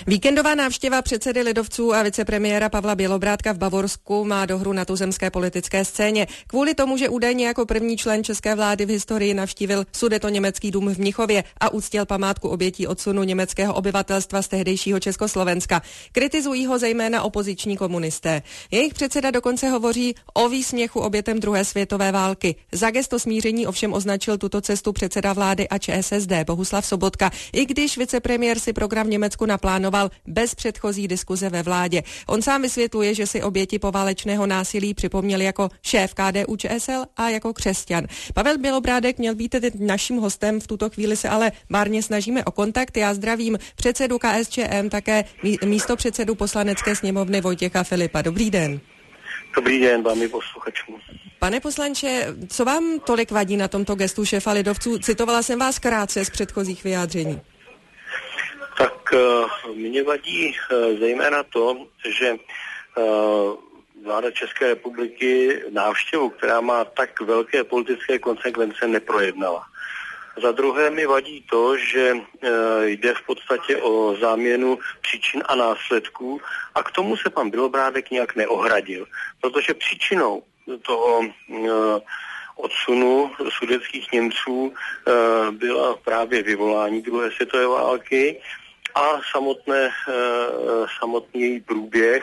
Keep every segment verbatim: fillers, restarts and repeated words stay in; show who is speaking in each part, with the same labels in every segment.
Speaker 1: Víkendová návštěva předsedy lidovců a vicepremiéra Pavla Bělobrádka v Bavorsku má dohru na tuzemské politické scéně. Kvůli tomu, že údajně jako první člen české vlády v historii navštívil Sudetoněmecký dům v Mnichově a uctil památku obětí odsunu německého obyvatelstva z tehdejšího Československa. Kritizují ho zejména opoziční komunisté. Jejich předseda dokonce hovoří o výsměchu obětem druhé světové války. Za gesto smíření ovšem označil tuto cestu předseda vlády a ČSSD Bohuslav Sobotka, i když vicepremiér si program v Německu naplánoval bez předchozí diskuze ve vládě. On sám vysvětluje, že si oběti poválečného násilí připomněl jako šéf K D U Č S L a jako křesťan. Pavel Bělobrádek měl být tedy naším hostem, v tuto chvíli se ale marně snažíme o kontakt. Já zdravím předsedu K S Č M, také místopředsedu Poslanecké sněmovny Vojtěcha Filipa. Dobrý den.
Speaker 2: Dobrý den, dámy posluchačů.
Speaker 1: Pane poslanče, co vám tolik vadí na tomto gestu šéfa lidovců? Citovala jsem vás krátce z předchozích vyjádření.
Speaker 2: Tak uh, mě vadí uh, zejména to, že uh, vláda České republiky návštěvu, která má tak velké politické konsekvence, neprojednala. Za druhé mi vadí to, že uh, jde v podstatě o záměnu příčin a následků a k tomu se pan Bělobrádek nějak neohradil, protože příčinou toho uh, odsunu sudetských Němců uh, byla právě vyvolání druhé světové války a samotné, uh, samotný její průběh,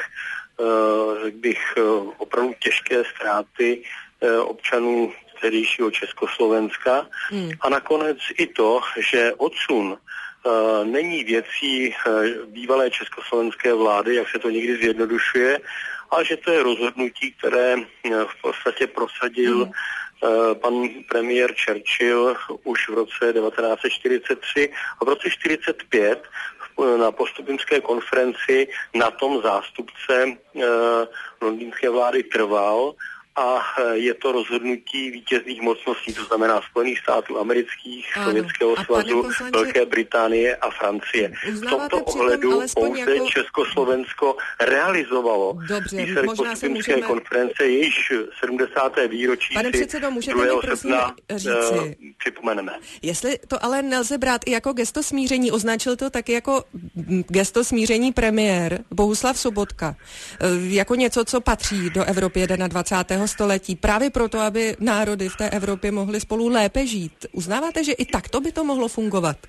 Speaker 2: uh, řekl bych, uh, opravdu těžké ztráty uh, občanů tehdejšího Československa hmm. a nakonec i to, že odsun uh, není věcí uh, bývalé československé vlády, jak se to někdy zjednodušuje, ale že to je rozhodnutí, které uh, v podstatě prosadil hmm. uh, pan premiér Churchill už v roce devatenáct set čtyřicet tři a v roce čtyřicet pět na postupimské konferenci na tom zástupce uh, londýnské vlády trval a je to rozhodnutí vítězných mocností, to znamená Spojených států amerických, ano. Sovětského svazu, poslanče... Velké Británie a Francie. V tomto ohledu pouze jako... Československo realizovalo výsledek postupimské můžeme... konference, jejíž sedmdesáté výročí
Speaker 1: Pane předsedo,
Speaker 2: druhého srpna uh, připomeneme.
Speaker 1: Jestli to ale nelze brát i jako gesto smíření, označil to taky jako gesto smíření premiér Bohuslav Sobotka, jako něco, co patří do Evropy dvacátého prvního století, právě proto, aby národy v té Evropě mohly spolu lépe žít. Uznáváte, že i takto by to mohlo fungovat?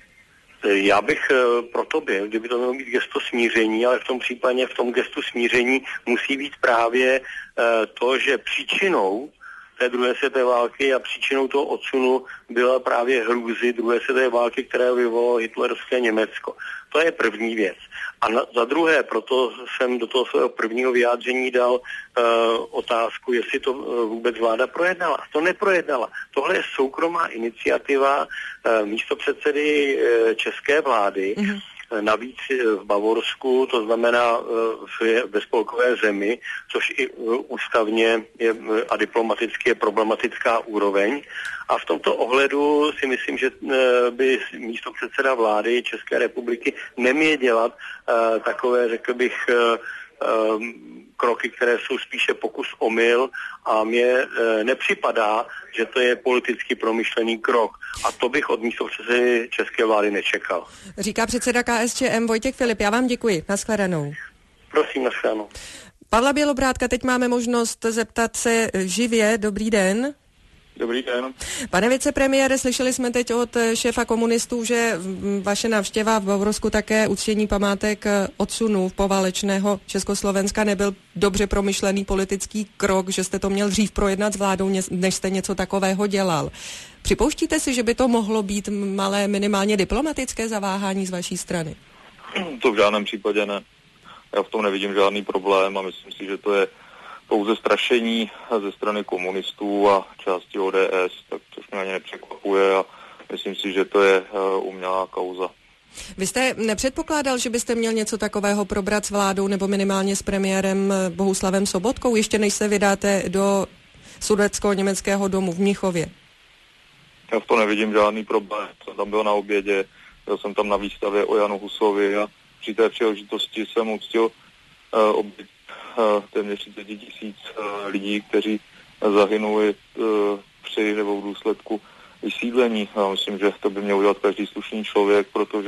Speaker 2: Já bych proto byl, kdyby to mělo být gesto smíření, ale v tom případě v tom gestu smíření musí být právě to, že příčinou té druhé světové války a příčinou toho odsunu byla právě hrůzy druhé světové války, které vyvolalo hitlerské Německo. To je první věc. A na, za druhé, proto jsem do toho svého prvního vyjádření dal uh, otázku, jestli to uh, vůbec vláda projednala. To neprojednala. Tohle je soukromá iniciativa uh, místopředsedy uh, české vlády, mm-hmm. Navíc v Bavorsku, to znamená ve spolkové zemi, což i ústavně je, a diplomaticky je problematická úroveň. A v tomto ohledu si myslím, že by místopředseda vlády České republiky neměl dělat takové, řekl bych, kroky, které jsou spíše pokus omyl a mně e, nepřipadá, že to je politicky promyšlený krok. A to bych od místopředsedy české vlády nečekal.
Speaker 1: Říká předseda K S Č M Vojtěch Filip. Já vám děkuji. Nashledanou.
Speaker 2: Prosím, nashledanou.
Speaker 1: Pavla Bělobrádka, teď máme možnost zeptat se živě. Dobrý den.
Speaker 2: Dobrý den.
Speaker 1: Pane vicepremiére, slyšeli jsme teď od šéfa komunistů, že vaše návštěva v Bavorsku také uctění památek odsunu poválečného Československa nebyl dobře promyšlený politický krok, že jste to měl dřív projednat s vládou, než jste něco takového dělal. Připouštíte si, že by to mohlo být malé minimálně diplomatické zaváhání z vaší strany?
Speaker 3: To v žádném případě ne. Já v tom nevidím žádný problém a myslím si, že to je pouze strašení ze strany komunistů a části O D S, tak což mě ani nepřekvapuje a myslím si, že to je uh, umělá kauza.
Speaker 1: Vy jste nepředpokládal, že byste měl něco takového probrat s vládou nebo minimálně s premiérem Bohuslavem Sobotkou, ještě než se vydáte do sudetsko-německého domu v Mnichově?
Speaker 3: Já v tom nevidím žádný problém. Jsem tam byl na obědě, byl jsem tam na výstavě o Janu Husovi a při té příležitosti jsem uctil uh, oběť téměř třicet tisíc lidí, kteří zahynuli při nebo v důsledku vysídlení. Já myslím, že to by měl udělat každý slušný člověk, protože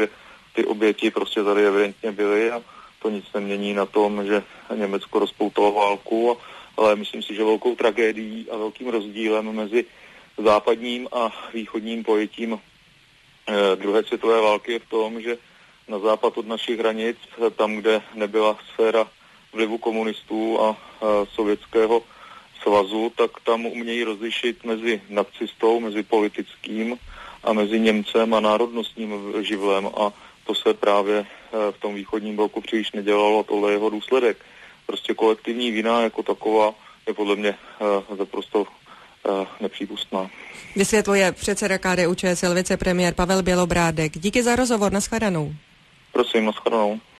Speaker 3: ty oběti prostě tady evidentně byly a to nic nemění na tom, že Německo rozpoutalo válku, ale myslím si, že velkou tragédií a velkým rozdílem mezi západním a východním pojetím eh, druhé světové války je v tom, že na západ od našich hranic, tam, kde nebyla sféra vlivu komunistů a eh, sovětského svazu, tak tam umějí rozlišit mezi nacistou, mezi politickým a mezi Němcem a národnostním živlem a to se právě v tom východním bloku příliš nedělalo a tohle je jeho důsledek. Prostě kolektivní vina jako taková je podle mě naprosto nepřípustná.
Speaker 1: Vysvětluje předseda K D U Č S L, vicepremiér Pavel Bělobrádek. Díky za rozhovor, nashledanou.
Speaker 3: Prosím, nashledanou.